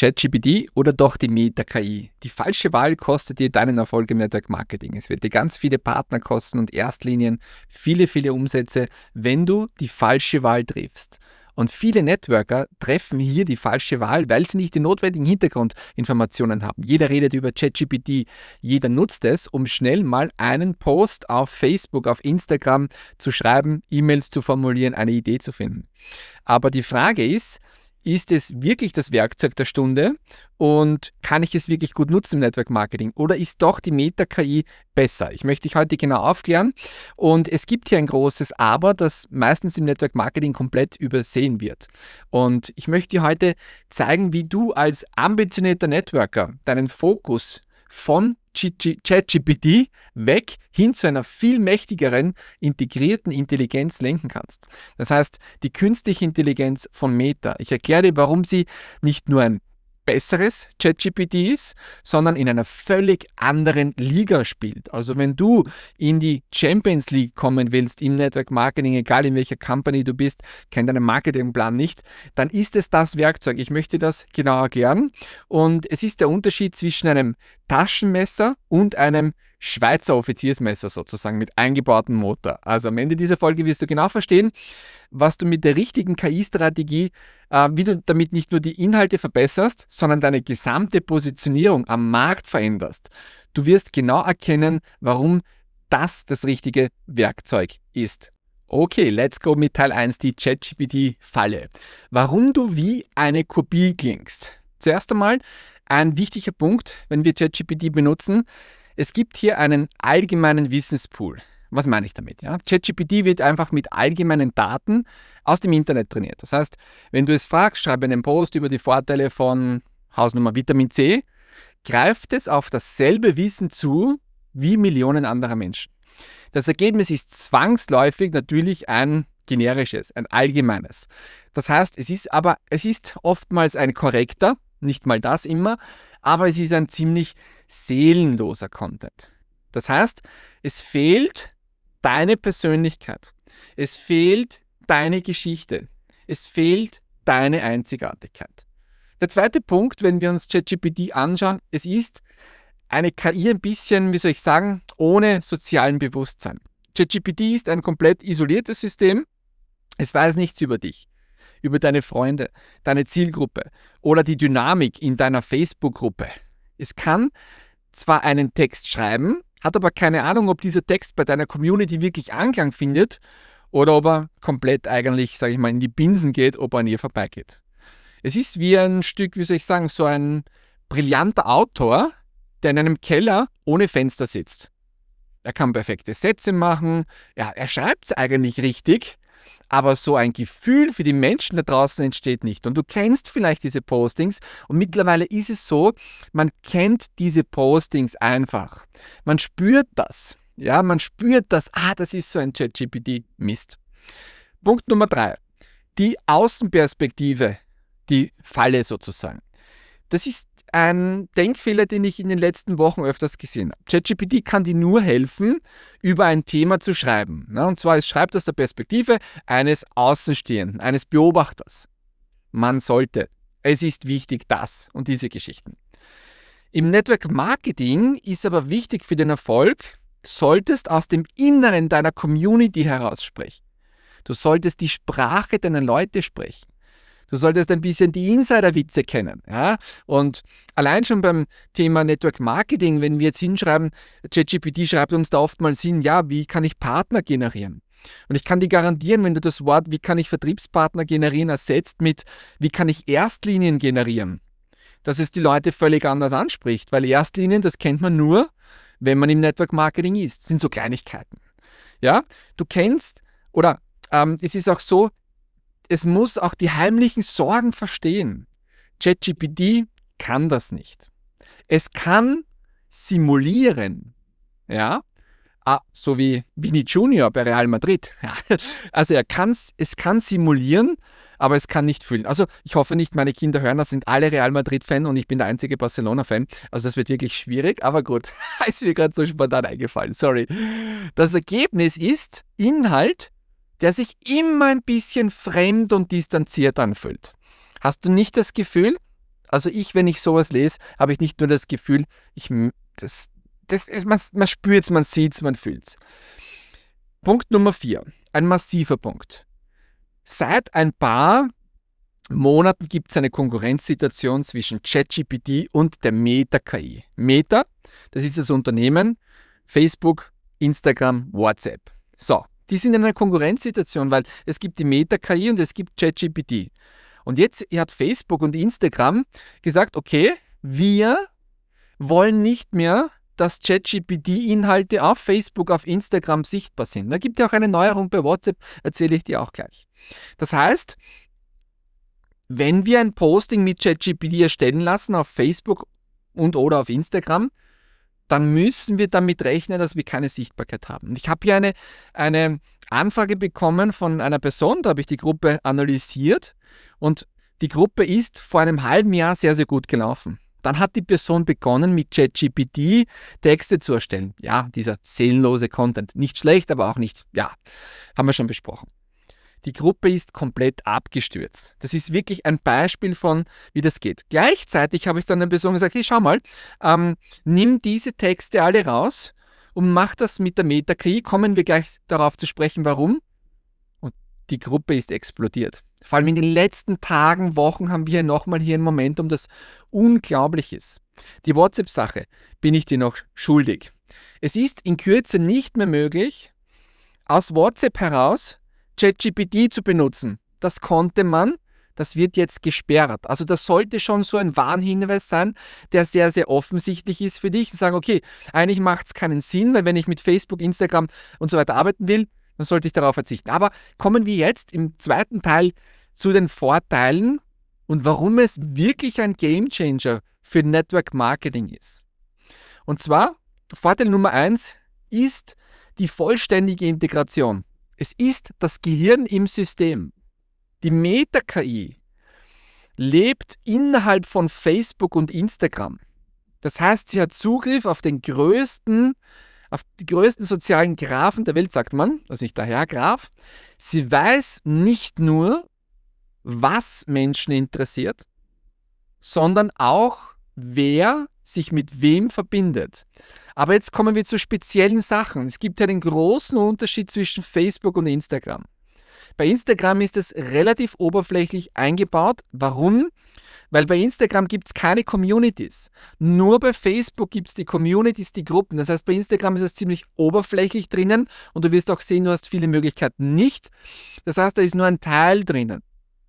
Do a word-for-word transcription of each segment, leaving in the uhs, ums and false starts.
ChatGPT oder doch die Meta-K I? Die falsche Wahl kostet dir deinen Erfolg im Network Marketing. Es wird dir ganz viele Partner kosten und Erstlinien, viele, viele Umsätze, wenn du die falsche Wahl triffst. Und viele Networker treffen hier die falsche Wahl, weil sie nicht die notwendigen Hintergrundinformationen haben. Jeder redet über ChatGPT, jeder nutzt es, um schnell mal einen Post auf Facebook, auf Instagram zu schreiben, E-Mails zu formulieren, eine Idee zu finden. Aber die Frage ist, ist es wirklich das Werkzeug der Stunde und kann ich es wirklich gut nutzen im Network Marketing oder ist doch die Meta-K I besser? Ich möchte dich heute genau aufklären und es gibt hier ein großes Aber, das meistens im Network Marketing komplett übersehen wird. Und ich möchte dir heute zeigen, wie du als ambitionierter Networker deinen Fokus von ChatGPT weg hin zu einer viel mächtigeren, integrierten Intelligenz lenken kannst. Das heißt, die künstliche Intelligenz von Meta. Ich erkläre dir, warum sie nicht nur ein besseres ChatGPT ist, sondern in einer völlig anderen Liga spielt. Also wenn du in die Champions League kommen willst im Network Marketing, egal in welcher Company du bist, kennt deinen Marketingplan nicht, dann ist es das Werkzeug. Ich möchte das genau erklären. Und es ist der Unterschied zwischen einem Taschenmesser und einem Schweizer Offiziersmesser sozusagen mit eingebautem Motor. Also am Ende dieser Folge wirst du genau verstehen, was du mit der richtigen K I-Strategie, äh, wie du damit nicht nur die Inhalte verbesserst, sondern deine gesamte Positionierung am Markt veränderst. Du wirst genau erkennen, warum das das richtige Werkzeug ist. Okay, let's go mit Teil eins, die ChatGPT-Falle. Warum du wie eine Kopie klingst. Zuerst einmal ein wichtiger Punkt, wenn wir ChatGPT benutzen. Es gibt hier einen allgemeinen Wissenspool. Was meine ich damit? Ja? ChatGPT wird einfach mit allgemeinen Daten aus dem Internet trainiert. Das heißt, wenn du es fragst, schreibe einen Post über die Vorteile von Hausnummer Vitamin C, greift es auf dasselbe Wissen zu wie Millionen anderer Menschen. Das Ergebnis ist zwangsläufig natürlich ein generisches, ein allgemeines. Das heißt, es ist aber, es ist oftmals ein korrekter, nicht mal das immer, aber es ist ein ziemlich seelenloser Content. Das heißt, es fehlt deine Persönlichkeit, es fehlt deine Geschichte, es fehlt deine Einzigartigkeit. Der zweite Punkt, wenn wir uns ChatGPT anschauen, es ist eine K I ein bisschen, wie soll ich sagen, ohne sozialen Bewusstsein. ChatGPT ist ein komplett isoliertes System, es weiß nichts über dich, über deine Freunde, deine Zielgruppe oder die Dynamik in deiner Facebook-Gruppe. Es kann zwar einen Text schreiben, hat aber keine Ahnung, ob dieser Text bei deiner Community wirklich Anklang findet oder ob er komplett eigentlich, sage ich mal, in die Binsen geht, ob er an ihr vorbeigeht. Es ist wie ein Stück, wie soll ich sagen, so ein brillanter Autor, der in einem Keller ohne Fenster sitzt. Er kann perfekte Sätze machen, ja, er schreibt es eigentlich richtig, aber so ein Gefühl für die Menschen da draußen entsteht nicht. Und du kennst vielleicht diese Postings und mittlerweile ist es so, man kennt diese Postings einfach. Man spürt das. Ja, man spürt das, ah, das ist so ein ChatGPT-Mist. Punkt Nummer drei. Die Außenperspektive, die Falle sozusagen. Das ist ein Denkfehler, den ich in den letzten Wochen öfters gesehen habe. ChatGPT kann dir nur helfen, über ein Thema zu schreiben. Und zwar, es schreibt aus der Perspektive eines Außenstehenden, eines Beobachters. Man sollte. Es ist wichtig, das und diese Geschichten. Im Network Marketing ist aber wichtig für den Erfolg, du solltest aus dem Inneren deiner Community heraus sprechen. Du solltest die Sprache deiner Leute sprechen. Du solltest ein bisschen die Insider-Witze kennen. Ja? Und allein schon beim Thema Network Marketing, wenn wir jetzt hinschreiben, ChatGPT schreibt uns da oftmals hin, ja, wie kann ich Partner generieren? Und ich kann dir garantieren, wenn du das Wort, wie kann ich Vertriebspartner generieren, ersetzt mit, wie kann ich Erstlinien generieren, dass es die Leute völlig anders anspricht. Weil Erstlinien, das kennt man nur, wenn man im Network Marketing ist. Das sind so Kleinigkeiten. Ja? Du kennst, oder ähm, es ist auch so, es muss auch die heimlichen Sorgen verstehen. ChatGPT kann das nicht. Es kann simulieren, ja, ah, so wie Vini Junior bei Real Madrid. Ja. Also er kann's, es kann simulieren, aber es kann nicht fühlen. Also ich hoffe nicht, meine Kinder hören, das sind alle Real Madrid-Fan und ich bin der einzige Barcelona-Fan. Also das wird wirklich schwierig, aber gut, ist mir gerade so spontan eingefallen, sorry. Das Ergebnis ist Inhalt, der sich immer ein bisschen fremd und distanziert anfühlt. Hast du nicht das Gefühl, Also ich, wenn ich sowas lese, habe ich nicht nur das Gefühl, ich, das, das ist, man, man spürt es, man sieht es, man fühlt es. Punkt Nummer vier, ein massiver Punkt. Seit ein paar Monaten gibt es eine Konkurrenzsituation zwischen ChatGPT und der Meta-K I. Meta, das ist das Unternehmen, Facebook, Instagram, WhatsApp. So, die sind in einer Konkurrenzsituation, weil es gibt die Meta-K I und es gibt ChatGPT. Und jetzt hat Facebook und Instagram gesagt, okay, wir wollen nicht mehr, dass ChatGPT-Inhalte auf Facebook, auf Instagram sichtbar sind. Da gibt es ja auch eine Neuerung bei WhatsApp, erzähle ich dir auch gleich. Das heißt, wenn wir ein Posting mit ChatGPT erstellen lassen auf Facebook und oder auf Instagram, dann müssen wir damit rechnen, dass wir keine Sichtbarkeit haben. Ich habe hier eine, eine Anfrage bekommen von einer Person, da habe ich die Gruppe analysiert und die Gruppe ist vor einem halben Jahr sehr, sehr gut gelaufen. Dann hat die Person begonnen, mit ChatGPT Texte zu erstellen. Ja, dieser seelenlose Content. Nicht schlecht, aber auch nicht, ja, haben wir schon besprochen. Die Gruppe ist komplett abgestürzt. Das ist wirklich ein Beispiel von, wie das geht. Gleichzeitig habe ich dann der Person gesagt, hey, schau mal, ähm, nimm diese Texte alle raus und mach das mit der Meta-K I. Kommen wir gleich darauf zu sprechen, warum. Und die Gruppe ist explodiert. Vor allem in den letzten Tagen, Wochen haben wir nochmal hier ein Momentum, das unglaublich ist. Die WhatsApp-Sache bin ich dir noch schuldig. Es ist in Kürze nicht mehr möglich, aus WhatsApp heraus ChatGPT zu benutzen. Das konnte man, das wird jetzt gesperrt. Also das sollte schon so ein Warnhinweis sein, der sehr, sehr offensichtlich ist für dich. Und sagen, okay, eigentlich macht es keinen Sinn, weil wenn ich mit Facebook, Instagram und so weiter arbeiten will, dann sollte ich darauf verzichten. Aber kommen wir jetzt im zweiten Teil zu den Vorteilen und warum es wirklich ein Gamechanger für Network Marketing ist. Und zwar, Vorteil Nummer eins ist die vollständige Integration. Es ist das Gehirn im System. Die Meta-K I lebt innerhalb von Facebook und Instagram. Das heißt, sie hat Zugriff auf den größten, auf die größten sozialen Graphen der Welt, sagt man, also nicht daher Graph. Sie weiß nicht nur, was Menschen interessiert, sondern auch, wer sich mit wem verbindet. Aber jetzt kommen wir zu speziellen Sachen. Es gibt ja den großen Unterschied zwischen Facebook und Instagram. Bei Instagram ist es relativ oberflächlich eingebaut. Warum? Weil bei Instagram gibt es keine Communities. Nur bei Facebook gibt es die Communities, die Gruppen. Das heißt, bei Instagram ist es ziemlich oberflächlich drinnen und du wirst auch sehen, du hast viele Möglichkeiten nicht. Das heißt, da ist nur ein Teil drinnen.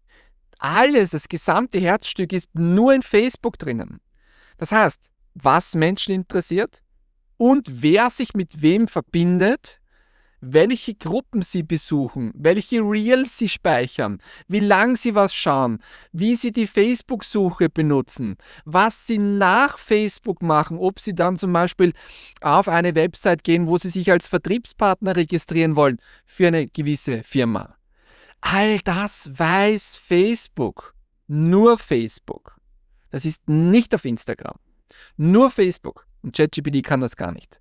Alles, das gesamte Herzstück ist nur in Facebook drinnen. Das heißt, was Menschen interessiert und wer sich mit wem verbindet, welche Gruppen sie besuchen, welche Reels sie speichern, wie lange sie was schauen, wie sie die Facebook-Suche benutzen, was sie nach Facebook machen, ob sie dann zum Beispiel auf eine Website gehen, wo sie sich als Vertriebspartner registrieren wollen für eine gewisse Firma. All das weiß Facebook. Nur Facebook. Das ist nicht auf Instagram. Nur Facebook. Und ChatGPT kann das gar nicht.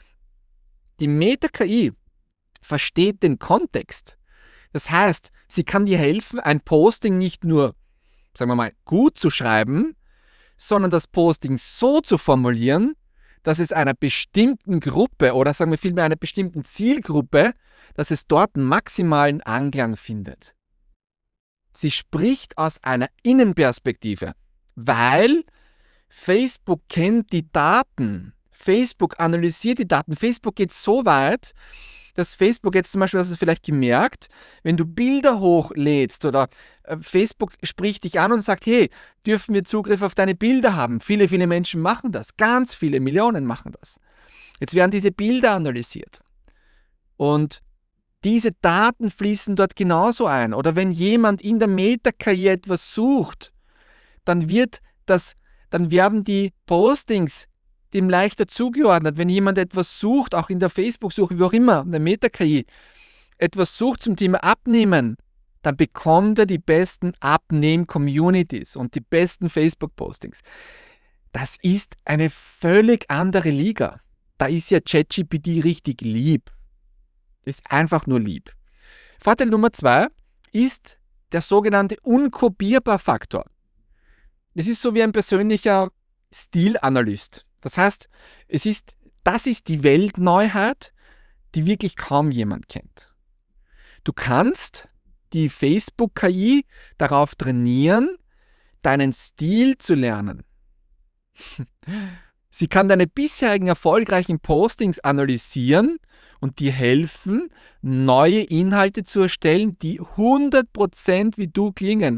Die Meta-K I versteht den Kontext. Das heißt, sie kann dir helfen, ein Posting nicht nur, sagen wir mal, gut zu schreiben, sondern das Posting so zu formulieren, dass es einer bestimmten Gruppe oder sagen wir vielmehr einer bestimmten Zielgruppe, dass es dort maximalen Anklang findet. Sie spricht aus einer Innenperspektive, weil Facebook kennt die Daten. Facebook analysiert die Daten. Facebook geht so weit, dass Facebook jetzt zum Beispiel, hast du es vielleicht gemerkt, wenn du Bilder hochlädst oder äh, Facebook spricht dich an und sagt, hey, dürfen wir Zugriff auf deine Bilder haben? Viele, viele Menschen machen das. Ganz viele Millionen machen das. Jetzt werden diese Bilder analysiert. Und diese Daten fließen dort genauso ein. Oder wenn jemand in der Meta-K I etwas sucht, dann wird das, dann werden die Postings dem leichter zugeordnet. Wenn jemand etwas sucht, auch in der Facebook-Suche, wie auch immer, in der Meta-K I, etwas sucht zum Thema Abnehmen, dann bekommt er die besten Abnehm-Communities und die besten Facebook-Postings. Das ist eine völlig andere Liga. Da ist ja ChatGPT richtig lieb. Das ist einfach nur lieb. Vorteil Nummer zwei ist der sogenannte Unkopierbar-Faktor. es ist so wie ein persönlicher Stilanalyst. Das heißt, es ist, das ist die Weltneuheit, die wirklich kaum jemand kennt. Du kannst die Facebook-K I darauf trainieren, deinen Stil zu lernen. Sie kann deine bisherigen erfolgreichen Postings analysieren und dir helfen, neue Inhalte zu erstellen, die hundert Prozent wie du klingen.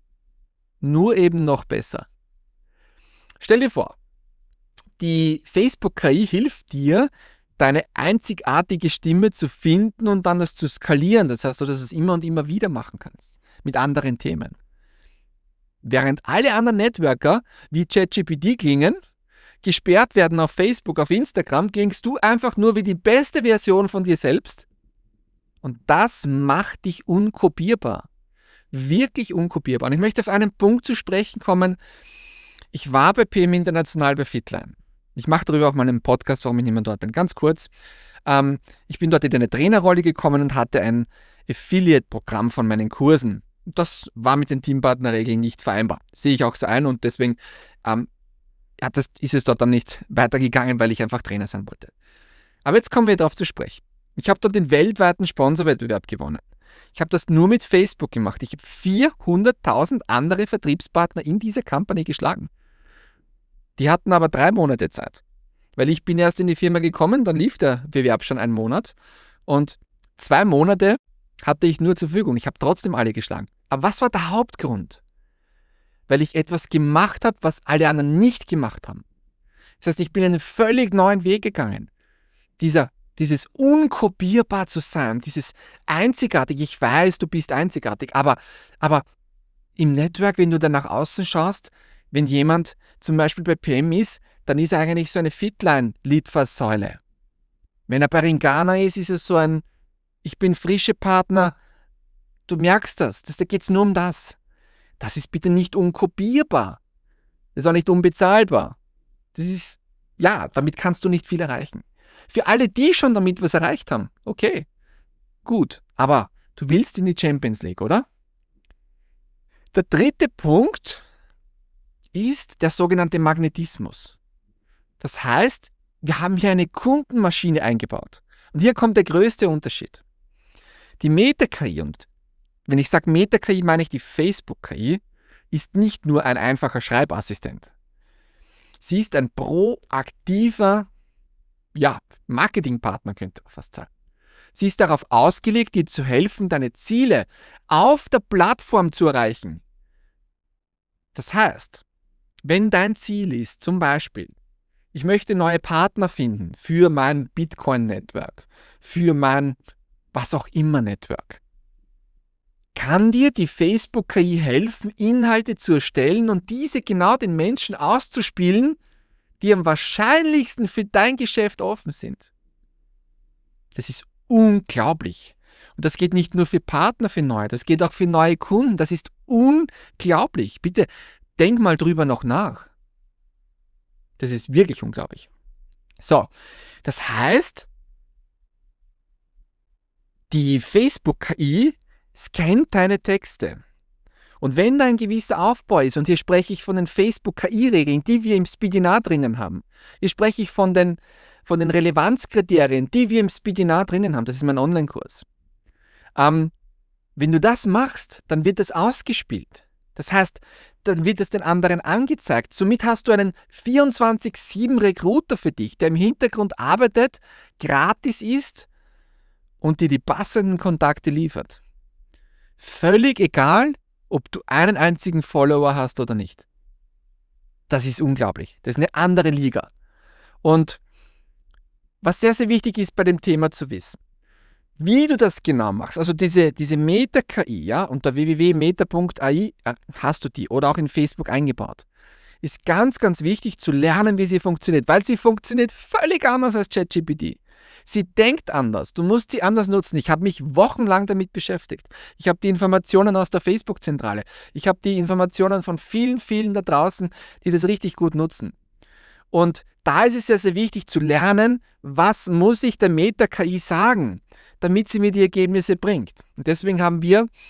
Nur eben noch besser. Stell dir vor, die Facebook-K I hilft dir, deine einzigartige Stimme zu finden und dann das zu skalieren. Das heißt, dass du es immer und immer wieder machen kannst. Mit anderen Themen. Während alle anderen Networker wie ChatGPT klingen, gesperrt werden auf Facebook, auf Instagram, klingst du einfach nur wie die beste Version von dir selbst. Und das macht dich unkopierbar. Wirklich unkopierbar. Und ich möchte auf einen Punkt zu sprechen kommen. Ich war bei P M International bei Fitline. Ich mache darüber auch mal einen Podcast, warum ich nicht mehr dort bin. Ganz kurz. Ähm, ich bin dort in eine Trainerrolle gekommen und hatte ein Affiliate-Programm von meinen Kursen. Das war mit den Teampartnerregeln nicht vereinbar. Sehe ich auch so ein und deswegen ähm, ja, das ist es dort dann nicht weitergegangen, weil ich einfach Trainer sein wollte. Aber jetzt kommen wir darauf zu sprechen. Ich habe dort den weltweiten Sponsorwettbewerb gewonnen. Ich habe das nur mit Facebook gemacht. Ich habe vierhunderttausend andere Vertriebspartner in dieser Company geschlagen. Die hatten aber drei Monate Zeit. Weil ich bin erst in die Firma gekommen, dann lief der Bewerb schon einen Monat und zwei Monate hatte ich nur zur Verfügung. Ich habe trotzdem alle geschlagen. Aber was war der Hauptgrund? Weil ich etwas gemacht habe, was alle anderen nicht gemacht haben. Das heißt, ich bin einen völlig neuen Weg gegangen. Dieser, dieses unkopierbar zu sein, dieses einzigartig, ich weiß, du bist einzigartig, aber, aber im Network, wenn du dann nach außen schaust, wenn jemand zum Beispiel bei P M ist, dann ist er eigentlich so eine Fitline-Litfaßsäule. Wenn er bei Ringana ist, ist es so ein, ich bin frische Partner, du merkst das, das da geht es nur um das. Das ist bitte nicht unkopierbar. Das ist auch nicht unbezahlbar. Das ist, ja, damit kannst du nicht viel erreichen. Für alle, die schon damit was erreicht haben, okay, gut, aber du willst in die Champions League, oder? Der dritte Punkt ist der sogenannte Magnetismus. Das heißt, wir haben hier eine Kundenmaschine eingebaut. Und hier kommt der größte Unterschied. Die Meta-K I, und wenn ich sage Meta-K I, meine ich die Facebook-K I, ist nicht nur ein einfacher Schreibassistent. Sie ist ein proaktiver, ja, Marketingpartner, könnte man fast sagen. Sie ist darauf ausgelegt, dir zu helfen, deine Ziele auf der Plattform zu erreichen. Das heißt, wenn dein Ziel ist, zum Beispiel, ich möchte neue Partner finden für mein Bitcoin-Network, für mein was auch immer Network, kann dir die Facebook-K I helfen, Inhalte zu erstellen und diese genau den Menschen auszuspielen, die am wahrscheinlichsten für dein Geschäft offen sind. Das ist unglaublich. Und das geht nicht nur für Partner, für neue, das geht auch für neue Kunden. Das ist unglaublich. Bitte denk mal drüber noch nach. Das ist wirklich unglaublich. So, das heißt, die Facebook-K I scannt deine Texte. Und wenn da ein gewisser Aufbau ist, und hier spreche ich von den Facebook-K I-Regeln, die wir im Speedinar drinnen haben, hier spreche ich von den, von den Relevanzkriterien, die wir im Speedinar drinnen haben, das ist mein Online-Kurs. Ähm, wenn du das machst, dann wird das ausgespielt. Das heißt, dann wird es den anderen angezeigt. Somit hast du einen vierundzwanzig sieben Recruiter für dich, der im Hintergrund arbeitet, gratis ist und dir die passenden Kontakte liefert. Völlig egal, ob du einen einzigen Follower hast oder nicht. Das ist unglaublich. Das ist eine andere Liga. Und was sehr, sehr wichtig ist bei dem Thema zu wissen, wie du das genau machst, also diese, diese Meta-K I, ja, unter w w w punkt meta punkt a i äh, hast du die oder auch in Facebook eingebaut, ist ganz, ganz wichtig zu lernen, wie sie funktioniert, weil sie funktioniert völlig anders als ChatGPT. Sie denkt anders, du musst sie anders nutzen. Ich habe mich wochenlang damit beschäftigt. Ich habe die Informationen aus der Facebook-Zentrale. Ich habe die Informationen von vielen, vielen da draußen, die das richtig gut nutzen. Und da ist es sehr, sehr wichtig zu lernen, was muss ich der Meta-K I sagen, damit sie mir die Ergebnisse bringt. Und deswegen haben wir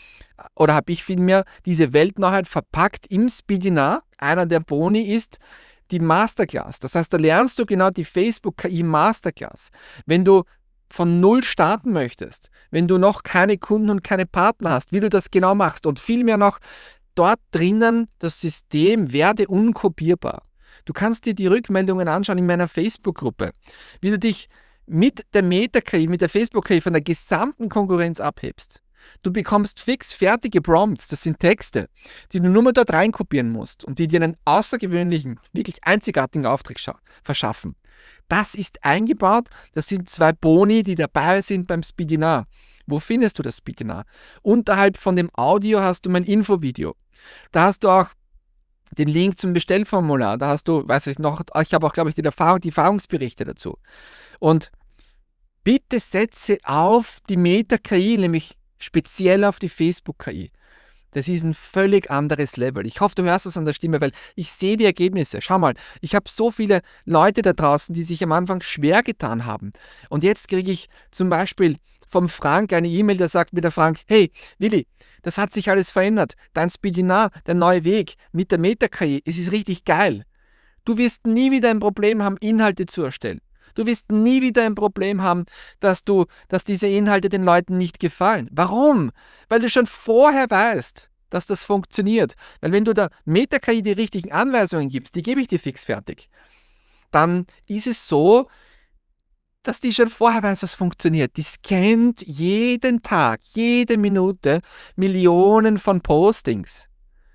oder habe ich vielmehr diese Weltneuheit verpackt im Speedinar. Einer der Boni ist die Masterclass. Das heißt, da lernst du genau die Facebook-K I Masterclass. Wenn du von Null starten möchtest, wenn du noch keine Kunden und keine Partner hast, wie du das genau machst und vielmehr noch dort drinnen das System werde unkopierbar. Du kannst dir die Rückmeldungen anschauen in meiner Facebook-Gruppe, wie du dich mit der Meta-K I, mit der Facebook-K I von der gesamten Konkurrenz abhebst. Du bekommst fix fertige Prompts, das sind Texte, die du nur mal dort reinkopieren musst und die dir einen außergewöhnlichen, wirklich einzigartigen Auftrag verschaffen. Das ist eingebaut, das sind zwei Boni, die dabei sind beim Speedinar. Wo findest du das Speedinar? Unterhalb von dem Audio hast du mein Infovideo. Da hast du auch den Link zum Bestellformular, da hast du, weiß ich noch, ich habe auch, glaube ich, die, Erfahrung, die Erfahrungsberichte dazu. Und bitte setze auf die Meta-K I, nämlich speziell auf die Facebook-K I. Das ist ein völlig anderes Level. Ich hoffe, du hörst das an der Stimme, weil ich sehe die Ergebnisse. Schau mal, ich habe so viele Leute da draußen, die sich am Anfang schwer getan haben. Und jetzt kriege ich zum Beispiel vom Frank eine E-Mail, der sagt mir der Frank, hey, Willi, das hat sich alles verändert. Dein Speedinar, der neue Weg mit der Meta-K I, es ist richtig geil. Du wirst nie wieder ein Problem haben, Inhalte zu erstellen. Du wirst nie wieder ein Problem haben, dass, du, dass diese Inhalte den Leuten nicht gefallen. Warum? Weil du schon vorher weißt, dass das funktioniert. Weil wenn du der Meta-K I die richtigen Anweisungen gibst, die gebe ich dir fix fertig, dann ist es so, dass die schon vorher weiß, was funktioniert. Die scannt jeden Tag, jede Minute Millionen von Postings.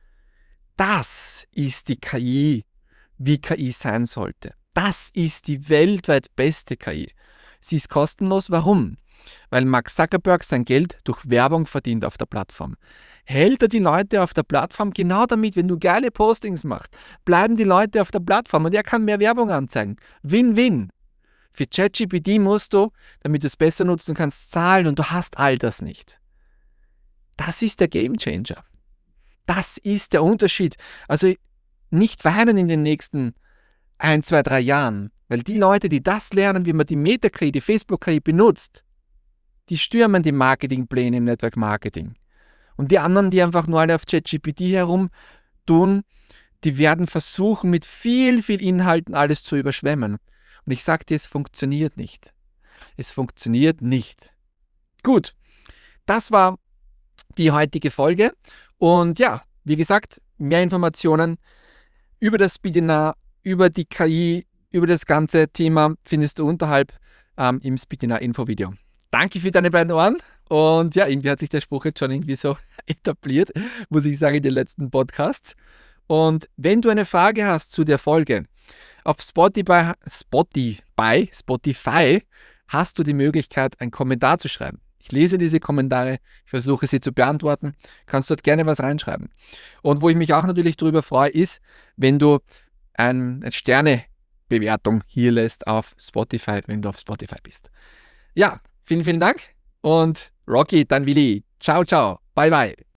Das ist die K I, wie K I sein sollte. Das ist die weltweit beste K I. Sie ist kostenlos. Warum? Weil Mark Zuckerberg sein Geld durch Werbung verdient auf der Plattform. Hält er die Leute auf der Plattform genau damit, wenn du geile Postings machst, bleiben die Leute auf der Plattform und er kann mehr Werbung anzeigen. Win-win. Für ChatGPT musst du, damit du es besser nutzen kannst, zahlen und du hast all das nicht. Das ist der Gamechanger. Das ist der Unterschied. Also nicht weinen in den nächsten ein, zwei, drei Jahren, weil die Leute, die das lernen, wie man die Meta-K I, die Facebook-K I benutzt, die stürmen die Marketingpläne im Network Marketing. Und die anderen, die einfach nur alle auf ChatGPT herum tun, die werden versuchen, mit viel, viel Inhalten alles zu überschwemmen. Und ich sage dir, es funktioniert nicht. Es funktioniert nicht. Gut, das war die heutige Folge. Und ja, wie gesagt, mehr Informationen über das Speedinar, über die K I, über das ganze Thema findest du unterhalb ähm, im Speedinar Infovideo. Danke für deine beiden Ohren. Und ja, irgendwie hat sich der Spruch jetzt schon irgendwie so etabliert, muss ich sagen, in den letzten Podcasts. Und wenn du eine Frage hast zu der Folge, auf Spotify, Spotify, Spotify hast du die Möglichkeit, einen Kommentar zu schreiben. Ich lese diese Kommentare, ich versuche sie zu beantworten. Kannst dort gerne was reinschreiben. Und wo ich mich auch natürlich darüber freue, ist, wenn du ein, eine Sternebewertung hier lässt auf Spotify, wenn du auf Spotify bist. Ja, vielen, vielen Dank und Rocky, dann Willi. Ciao, ciao. Bye, bye.